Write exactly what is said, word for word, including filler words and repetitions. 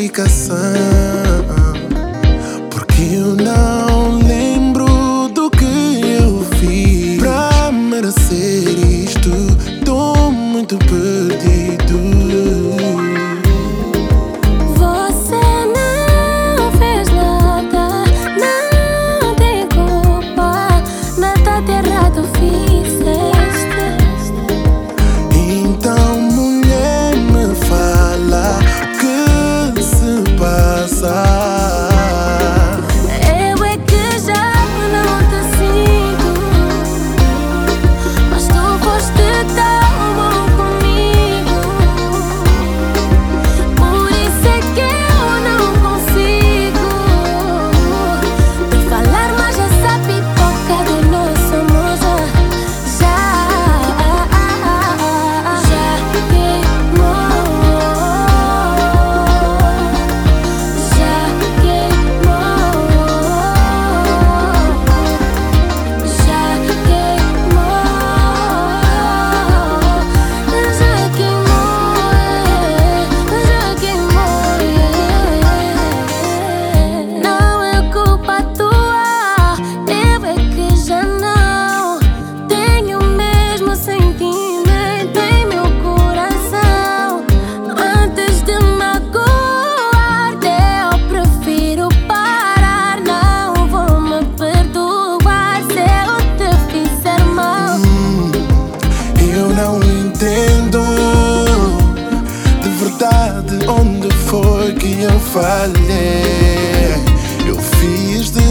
explicação, porque eu não lembro do que eu fiz pra merecer isto. Tô muito perdido. Você não fez nada, não tem culpa, nada de errado fizeste. Então, mulher, me fala o que se passa. Eu é que já não te sinto, mas tu foste tão bom comigo. Por isso é que eu não consigo te falar mais essa pipoca do nosso amor. Já, já queimou, já queimou, já queimou, já queimou, já queimou. Não é culpa tua, eu é que já não tenho o mesmo sentimento em meu coração. Antes de magoar-te, eu prefiro parar. Não vou me perdoar se eu te fizer mal. Eu não entendo de verdade onde foi que eu falhei. Eu fiz de